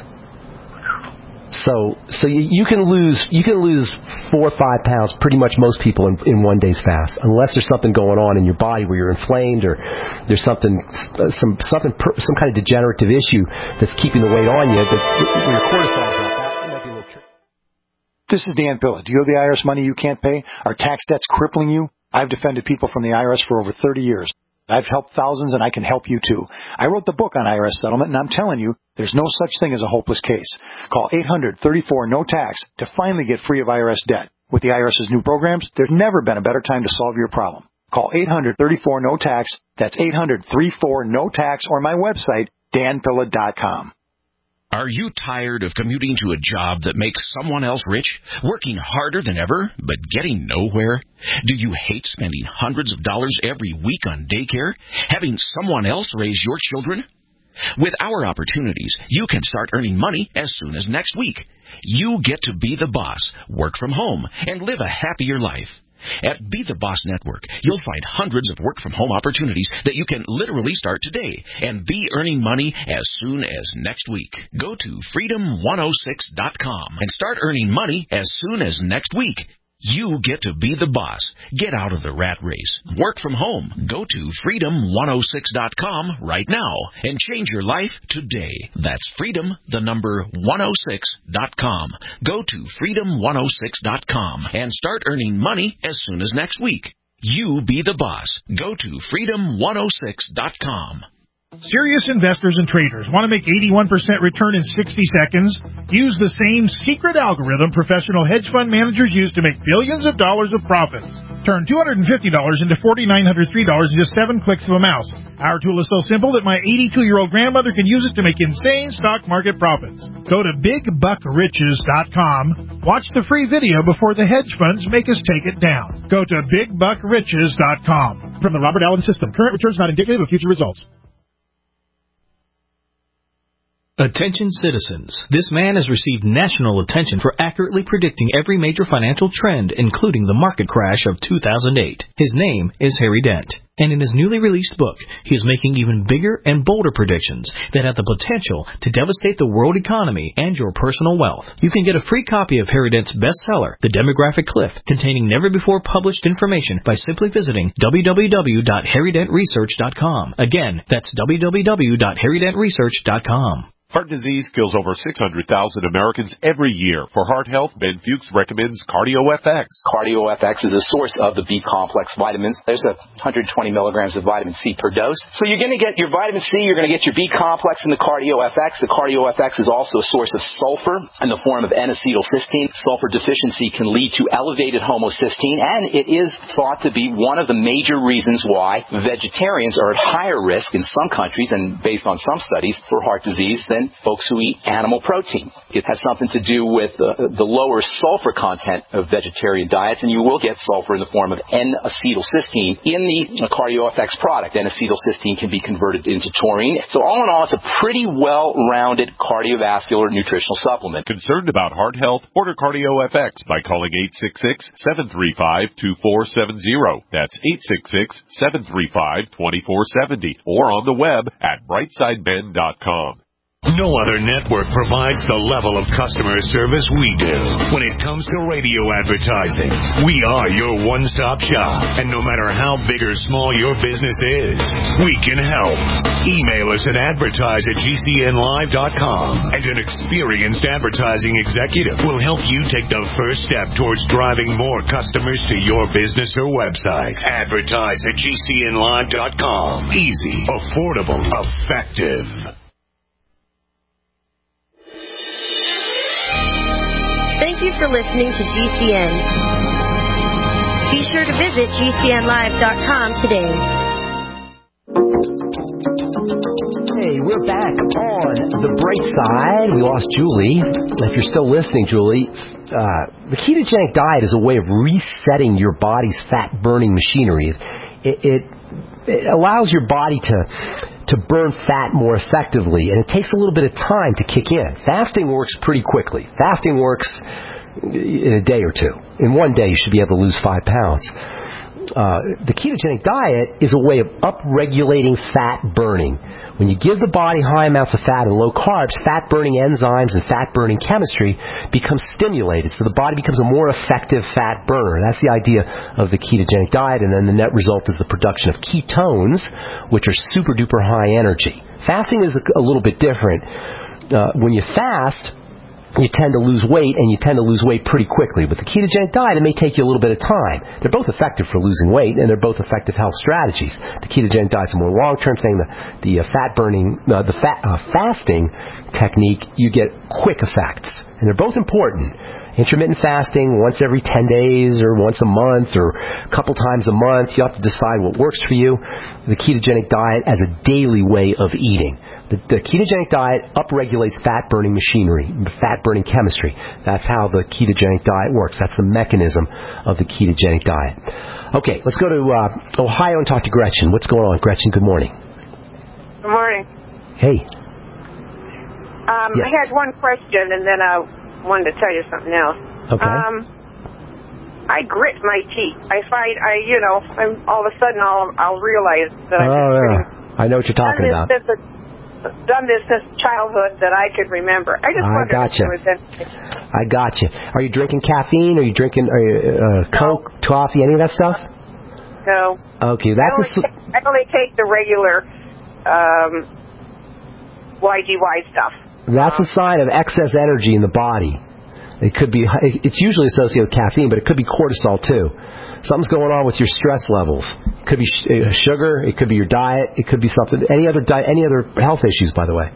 Speaker 2: So, so you, you can lose, you can lose four or five pounds, pretty much most people in, in one day's fast, unless there's something going on in your body where you're inflamed or there's something, uh, some, something, some kind of degenerative issue that's keeping the weight on you. That where your cortisol's up, that might be a little tricky.
Speaker 20: This is Dan Pilla. Do you have the I R S money you can't pay? Are tax debts crippling you? I've defended people from the I R S for over thirty years. I've helped thousands, and I can help you, too. I wrote the book on I R S settlement, and I'm telling you, there's no such thing as a hopeless case. Call eight hundred thirty-four no tax to finally get free of I R S debt. With the IRS's new programs, there's never been a better time to solve your problem. Call eight hundred thirty-four no tax. That's eight hundred thirty-four no tax, or my website, dan pilla dot com.
Speaker 21: Are you tired of commuting to a job that makes someone else rich, working harder than ever, but getting nowhere? Do you hate spending hundreds of dollars every week on daycare, having someone else raise your children? With our opportunities, you can start earning money as soon as next week. You get to be the boss, work from home, and live a happier life. At Be the Boss Network, you'll find hundreds of work-from-home opportunities that you can literally start today and be earning money as soon as next week. Go to freedom one oh six dot com and start earning money as soon as next week. You get to be the boss. Get out of the rat race. Work from home. Go to freedom one oh six dot com right now and change your life today. That's freedom, the number one oh six dot com. Go to freedom one oh six dot com and start earning money as soon as next week. You be the boss. Go to freedom one oh six dot com.
Speaker 6: Serious investors and traders want to make eighty-one percent return in sixty seconds? Use the same secret algorithm professional hedge fund managers use to make billions of dollars of profits. Turn two hundred fifty dollars into four thousand nine hundred three dollars in just seven clicks of a mouse. Our tool is so simple that my eighty-two-year-old grandmother can use it to make insane stock market profits. Go to big buck riches dot com. Watch the free video before the hedge funds make us take it down. Go to big buck riches dot com. From the Robert Allen System, current returns not indicative of future results.
Speaker 1: Attention citizens. This man has received national attention for accurately predicting every major financial trend, including the market crash of two thousand eight. His name is Harry Dent. And in his newly released book, he is making even bigger and bolder predictions that have the potential to devastate the world economy and your personal wealth. You can get a free copy of Harry Dent's bestseller, The Demographic Cliff, containing never-before-published information by simply visiting w w w dot harry dent research dot com. Again, that's w w w dot harry dent research dot com.
Speaker 16: Heart disease kills over six hundred thousand Americans every year. For heart health, Ben Fuchs recommends CardioFX.
Speaker 17: CardioFX is a source of the B-complex vitamins. There's a one hundred twenty milligrams of vitamin C per dose. So you're going to get your vitamin C, you're going to get your B-complex in the CardioFX. The CardioFX is also a source of sulfur in the form of N-acetylcysteine. Sulfur deficiency can lead to elevated homocysteine, and it is thought to be one of the major reasons why vegetarians are at higher risk in some countries, and based on some studies, for heart disease than folks who eat animal protein. It has something to do with uh, the lower sulfur content of vegetarian diets, and you will get sulfur in the form of N-acetylcysteine in the CardioFX product. N-acetylcysteine can be converted into taurine. So all in all, it's a pretty well-rounded cardiovascular nutritional supplement.
Speaker 16: Concerned about heart health? Order CardioFX by calling eight six six, seven three five, two four seven zero. That's eight six six, seven three five, two four seven zero. Or on the web at brightside ben dot com.
Speaker 7: No other network provides the level of customer service we do. When it comes to radio advertising, we are your one-stop shop. And no matter how big or small your business is, we can help. Email us at advertise at g c n live dot com, and an experienced advertising executive will help you take the first step towards driving more customers to your business or website. Advertise at g c n live dot com. Easy, affordable, effective.
Speaker 12: Thank you for listening to G C N. Be sure to visit g c n live dot com today.
Speaker 2: Hey, we're back on the bright side. We lost Julie. If you're still listening, Julie, uh, the ketogenic diet is a way of resetting your body's fat-burning machinery. It, it, it allows your body to to burn fat more effectively, and it takes a little bit of time to kick in. Fasting works pretty quickly. Fasting works in a day or two. In one day, you should be able to lose five pounds. Uh, the ketogenic diet is a way of upregulating fat burning. When you give the body high amounts of fat and low carbs, fat-burning enzymes and fat-burning chemistry become stimulated, so the body becomes a more effective fat burner. That's the idea of the ketogenic diet, and then the net result is the production of ketones, which are super-duper high energy. Fasting is a, a little bit different. Uh, when you fast, you tend to lose weight, and you tend to lose weight pretty quickly. With the ketogenic diet, it may take you a little bit of time. They're both effective for losing weight, and they're both effective health strategies. The ketogenic diet's a more long-term thing. The, the uh, fat-burning, uh, the fat, uh, fasting technique, you get quick effects, and they're both important. Intermittent fasting, once every ten days or once a month or a couple times a month, you have to decide what works for you. The ketogenic diet as a daily way of eating. The, the ketogenic diet upregulates fat-burning machinery, fat-burning chemistry. That's how the ketogenic diet works. That's the mechanism of the ketogenic diet. Okay, let's go to uh, Ohio and talk to Gretchen. What's going on, Gretchen? Good morning.
Speaker 22: Good morning.
Speaker 2: Hey.
Speaker 22: Um,
Speaker 2: yes.
Speaker 22: I had one question, and then I wanted to tell you something else.
Speaker 2: Okay.
Speaker 22: Um, I grit my teeth. I find I, you know, I'm, all of a sudden I'll I'll realize that I'm
Speaker 2: oh,
Speaker 22: just
Speaker 2: yeah.
Speaker 22: gritting.
Speaker 2: I know what you're talking about.
Speaker 22: Since a, done this since childhood that I could remember. I just
Speaker 2: I
Speaker 22: wondered
Speaker 2: gotcha.
Speaker 22: if there was anything.
Speaker 2: I got you. Are you drinking caffeine? Are you drinking are you, uh, Coke, no. coffee, any of that stuff?
Speaker 22: No.
Speaker 2: Okay, that's
Speaker 22: I only,
Speaker 2: a...
Speaker 22: take, I only take the regular um, Y G Y stuff.
Speaker 2: That's um, a sign of excess energy in the body. It could be, it's usually associated with caffeine, but it could be cortisol too. Something's going on with your stress levels. It could be sugar, it could be your diet, it could be something, any other diet, any other health issues, by the way.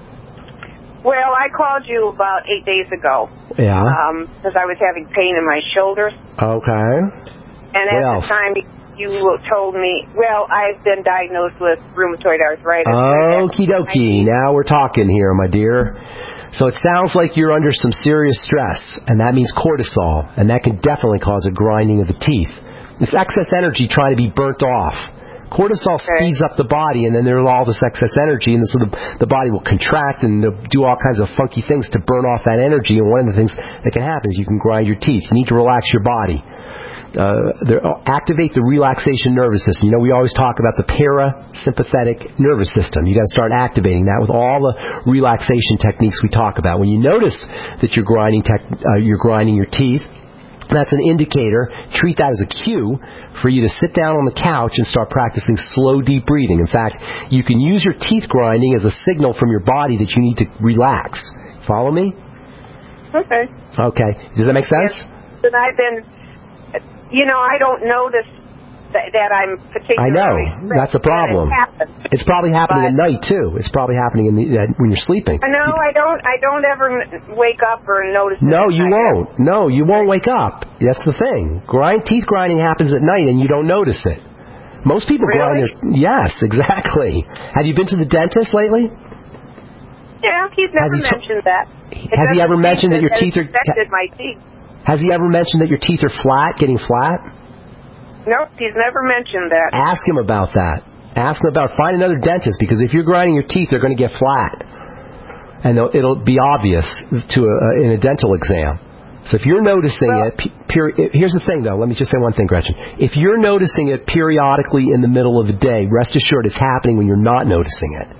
Speaker 22: Well, I called you about eight days ago.
Speaker 2: Yeah.
Speaker 22: Um, because I was having pain in my shoulders.
Speaker 2: Okay.
Speaker 22: And at
Speaker 2: What
Speaker 22: the
Speaker 2: else?
Speaker 22: time, you told me, well, I've been diagnosed with rheumatoid arthritis.
Speaker 2: Okie dokie. Now we're talking here, my dear. So it sounds like you're under some serious stress, and that means cortisol, and that can definitely cause a grinding of the teeth. It's excess energy trying to be burnt off. Cortisol speeds up the body, and then there's all this excess energy, and so the, the body will contract and do all kinds of funky things to burn off that energy, and one of the things that can happen is you can grind your teeth. You need to relax your body. Uh, there, activate the relaxation nervous system. You know, we always talk about the parasympathetic nervous system. You got to start activating that with all the relaxation techniques we talk about. When you notice that you're grinding, tech, uh, you're grinding your teeth, that's an indicator. Treat that as a cue for you to sit down on the couch and start practicing slow, deep breathing. In fact, you can use your teeth grinding as a signal from your body that you need to relax. Follow me?
Speaker 22: Okay.
Speaker 2: Okay. Does that make sense?
Speaker 22: Yes. And I've been, you know, I don't notice that, that I'm particularly
Speaker 2: I know.
Speaker 22: stressed
Speaker 2: That's the problem.
Speaker 22: when it happens.
Speaker 2: It's probably happening at night, too. It's probably happening in the, uh, when you're sleeping.
Speaker 22: No, I don't. I don't ever n- wake up or notice.
Speaker 2: No,
Speaker 22: it
Speaker 2: you
Speaker 22: at night.
Speaker 2: won't. No, you won't wake up. That's the thing. Grind teeth grinding happens at night, and you don't notice it. Most people
Speaker 22: Really?
Speaker 2: grind their... Yes, exactly. Have you been to the dentist lately?
Speaker 22: Yeah, he's never
Speaker 2: Has he t-
Speaker 22: mentioned that. It
Speaker 2: Has he
Speaker 22: doesn't
Speaker 2: ever
Speaker 22: seem
Speaker 2: mentioned that your
Speaker 22: has
Speaker 2: teeth are-
Speaker 22: affected my teeth.
Speaker 2: Has he ever mentioned that your teeth are flat, getting flat?
Speaker 22: Nope, he's never mentioned that.
Speaker 2: Ask him about that. Ask him about, find another dentist, because if you're grinding your teeth, they're going to get flat. And it'll, it'll be obvious to a, in a dental exam. So if you're noticing
Speaker 22: well,
Speaker 2: it, peri- here's the thing though, let me just say one thing, Gretchen. If you're noticing it periodically in the middle of the day, rest assured it's happening when you're not noticing it.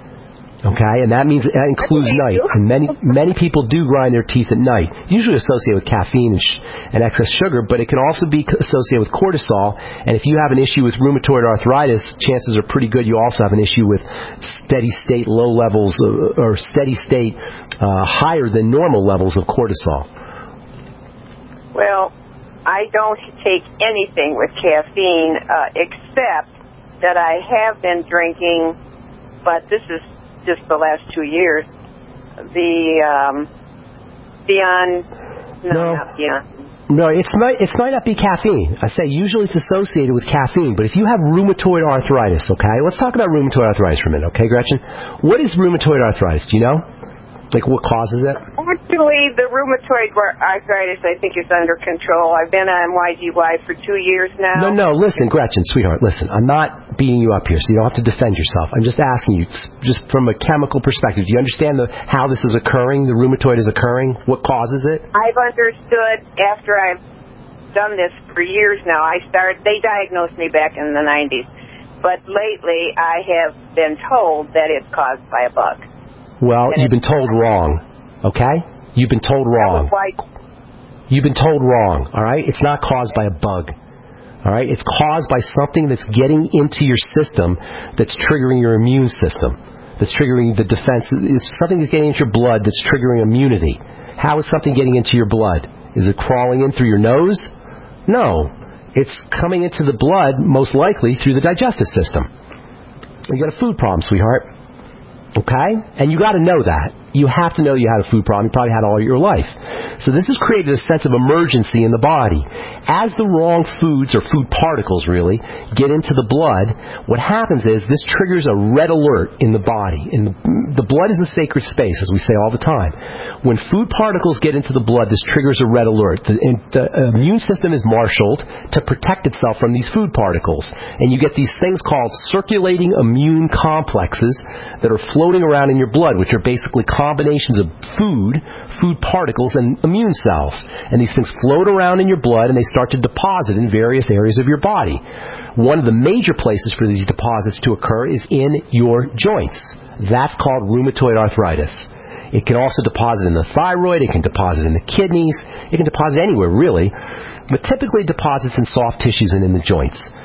Speaker 2: Okay, and that means that includes night. And many many people do grind their teeth at night, usually associated with caffeine and, sh- and excess sugar, but it can also be associated with cortisol. And if you have an issue with rheumatoid arthritis, chances are pretty good you also have an issue with steady state low levels of, or steady state uh, higher than normal levels of cortisol.
Speaker 22: Well, I don't take anything with caffeine uh, except that I have been drinking, but this is just the last two years, the um, Beyond, no,
Speaker 2: No.
Speaker 22: not Beyond.
Speaker 2: No, it's not, it might not be caffeine. I say usually it's associated with caffeine, but if you have rheumatoid arthritis, okay, let's talk about rheumatoid arthritis for a minute, okay, Gretchen? What is rheumatoid arthritis? Do you know? Like what causes it?
Speaker 22: Actually, the rheumatoid arthritis, I think, is under control. I've been on Y G Y for two years now.
Speaker 2: No, no, listen, Gretchen, sweetheart, listen. I'm not beating you up here, so you don't have to defend yourself. I'm just asking you, just from a chemical perspective, do you understand the, how this is occurring, the rheumatoid is occurring, what causes it?
Speaker 22: I've understood after I've done this for years now. I started, they diagnosed me back in the nineties. But lately, I have been told that it's caused by a bug.
Speaker 2: Well, you've been told wrong, okay? You've been told wrong. You've been told wrong, all right? It's not caused by a bug, all right? It's caused by something that's getting into your system that's triggering your immune system, that's triggering the defense. It's something that's getting into your blood that's triggering immunity. How is something getting into your blood? Is it crawling in through your nose? No. It's coming into the blood, most likely, through the digestive system. You got a food problem, sweetheart. Okay? And you got to know that. You have to know you had a food problem. You probably had it all your life. So this has created a sense of emergency in the body. As the wrong foods, or food particles really, get into the blood, what happens is this triggers a red alert in the body. And the, the blood is a sacred space, as we say all the time. When food particles get into the blood, this triggers a red alert. The, and the immune system is marshaled to protect itself from these food particles. And you get these things called circulating immune complexes that are floating around in your blood, which are basically combinations of food, food particles, and immune cells. And these things float around in your blood, and they start to deposit in various areas of your body. One of the major places for these deposits to occur is in your joints. That's called rheumatoid arthritis. It can also deposit in the thyroid, it can deposit in the kidneys, it can deposit anywhere, really. But typically it deposits in soft tissues and in the joints.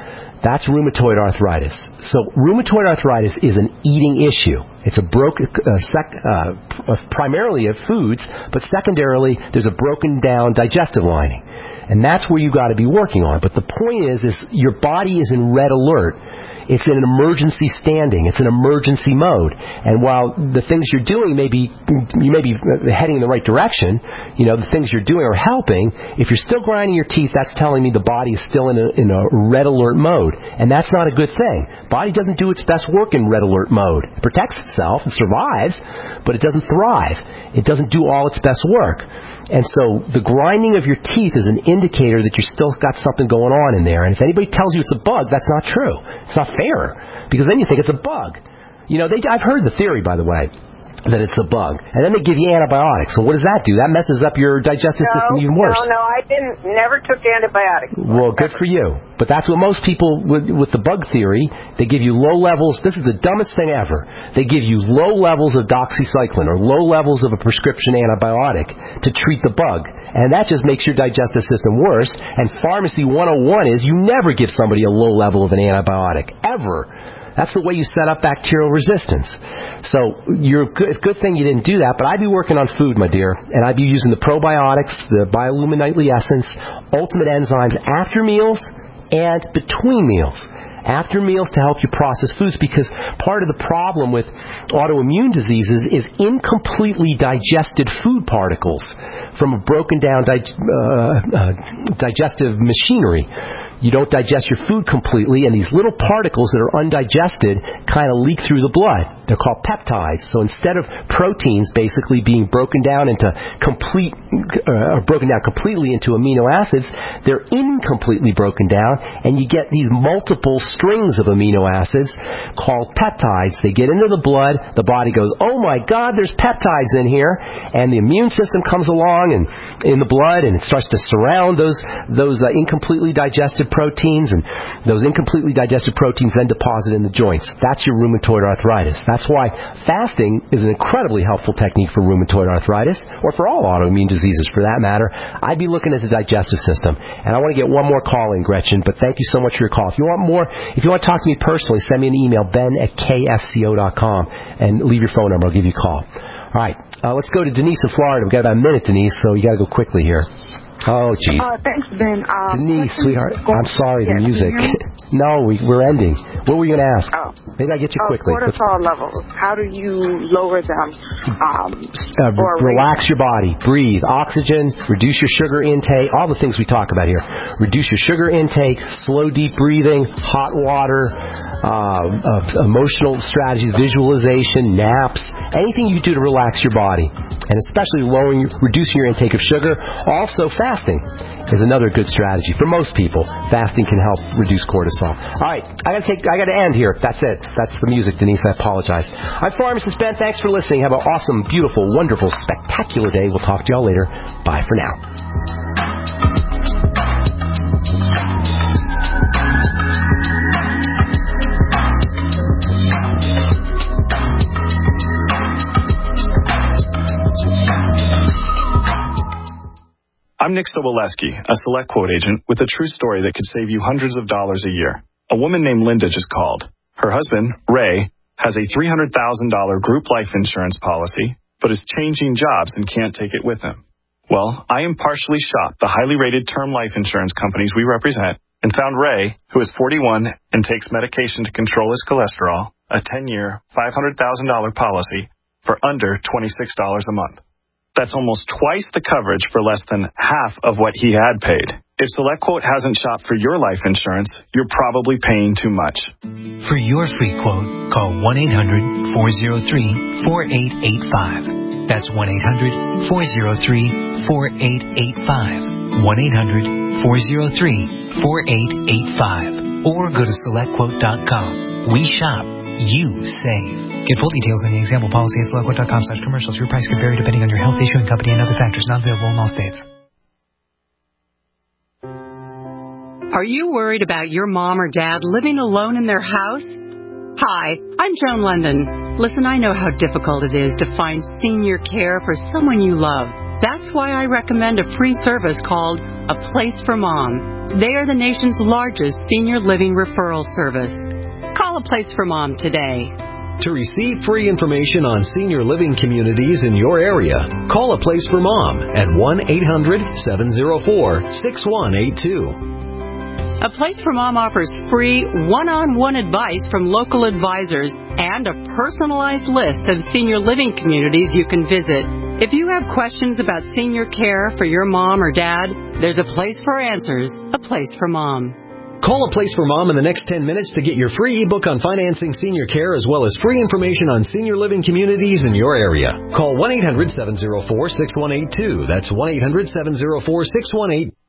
Speaker 2: That's rheumatoid arthritis. So rheumatoid arthritis is an eating issue. It's a broken, uh, sec, uh, primarily of foods, but secondarily, there's a broken down digestive lining. And that's where you got to be working on. But the point is, is your body is in red alert. It's in an emergency standing. It's an emergency mode. And while the things you're doing may be, you may be heading in the right direction, you know, the things you're doing are helping, if you're still grinding your teeth, that's telling me the body is still in a, in a red alert mode. And that's not a good thing. Body doesn't do its best work in red alert mode. It protects itself and survives, but it doesn't thrive. It doesn't do all its best work. And so the grinding of your teeth is an indicator that you've still got something going on in there. And if anybody tells you it's a bug, that's not true. It's not fair, because then you think it's a bug. You know, they, I've heard the theory, by the way, that it's a bug. And then they give you antibiotics. So what does that do? That messes up your digestive
Speaker 22: no,
Speaker 2: system even worse.
Speaker 22: No, no, I didn't. Never took antibiotics.
Speaker 2: Well, good for you. But that's what most people, with, with the bug theory, they give you low levels. This is the dumbest thing ever. They give you low levels of doxycycline or low levels of a prescription antibiotic to treat the bug. And that just makes your digestive system worse. And Pharmacy one oh one is you never give somebody a low level of an antibiotic, ever. That's the way you set up bacterial resistance. So you're good, good thing you didn't do that, but I'd be working on food, my dear, and I'd be using the probiotics, the Biolumin Nightly Essence, Ultimate Enzymes after meals and between meals. After meals to help you process foods, because part of the problem with autoimmune diseases is incompletely digested food particles from a broken down dig- uh, uh, digestive machinery. You don't digest your food completely, and these little particles that are undigested kind of leak through the blood. They're called peptides. So instead of proteins basically being broken down into complete, uh, broken down completely into amino acids, they're incompletely broken down, and you get these multiple strings of amino acids called peptides. They get into the blood, the body goes, oh my God, there's peptides in here, and the immune system comes along and in the blood, and it starts to surround those those uh, incompletely digested proteins, and those incompletely digested proteins then deposit in the joints. That's your rheumatoid arthritis. That's why fasting is an incredibly helpful technique for rheumatoid arthritis, or for all autoimmune diseases for that matter. I'd be looking at the digestive system. And I want to get one more call in, Gretchen, but thank you so much for your call. If you want more, if you want to talk to me personally, send me an email, ben at k s c o dot com, and leave your phone number. I'll give you a call. All right, uh, let's go to Denise in Florida. We've got about a minute, Denise, so you got to go quickly here. Oh, jeez.
Speaker 4: Uh, thanks, Ben. Um,
Speaker 2: Denise, sweetheart, I'm sorry, the music. No, we, we're ending. What were you going to ask?
Speaker 4: Oh.
Speaker 2: Maybe I'll get you
Speaker 4: oh,
Speaker 2: quickly.
Speaker 4: Cortisol Let's... levels. How do you lower them? Um,
Speaker 2: uh, or relax your body. Breathe. Oxygen. Reduce your sugar intake. All the things we talk about here. Reduce your sugar intake. Slow, deep breathing. Hot water. Uh, uh, emotional strategies. Visualization. Naps. Anything you do to relax your body. And especially lowering, reducing your intake of sugar. Also, fasting is another good strategy for most people. Fasting can help reduce cortisol. All right, I got to take. I got to end here. That's it. That's the music, Denise. I apologize. I'm Pharmacist Ben. Thanks for listening. Have an awesome, beautiful, wonderful, spectacular day. We'll talk to y'all later. Bye for now.
Speaker 5: I'm Nick Soboleski, a Select Quote agent with a true story that could save you hundreds of dollars a year. A woman named Linda just called. Her husband, Ray, has a three hundred thousand dollars group life insurance policy, but is changing jobs and can't take it with him. Well, I impartially shopped the highly rated term life insurance companies we represent and found Ray, who is forty-one and takes medication to control his cholesterol, a ten-year, five hundred thousand dollars policy for under twenty-six dollars a month. That's almost twice the coverage for less than half of what he had paid. If SelectQuote hasn't shopped for your life insurance, you're probably paying too much.
Speaker 23: For your free quote, call one eight hundred four oh three four eight eight five. That's one eight hundred four oh three four eight eight five. one eight hundred four oh three four eight eight five. Or go to select quote dot com. We shop. You save. Get full details in the example policy at select quote dot com slash commercials. Your price can vary depending on your health, issuing company, and other factors. Not available in all states.
Speaker 24: Are you worried about your mom or dad living alone in their house? Hi, I'm Joan London. Listen, I know how difficult it is to find senior care for someone you love. That's why I recommend a free service called A Place for Mom. They are the nation's largest senior living referral service. Call A Place for Mom today.
Speaker 8: To receive free information on senior living communities in your area, call A Place for Mom at one eight hundred seven oh four six one eight two.
Speaker 24: A Place for Mom offers free one-on-one advice from local advisors and a personalized list of senior living communities you can visit. If you have questions about senior care for your mom or dad, there's a place for answers, A Place for Mom.
Speaker 8: Call A Place for Mom in the next ten minutes to get your free ebook on financing senior care as well as free information on senior living communities in your area. Call one eight hundred seven oh four six one eight two. That's one eight hundred seven oh four six one eight two.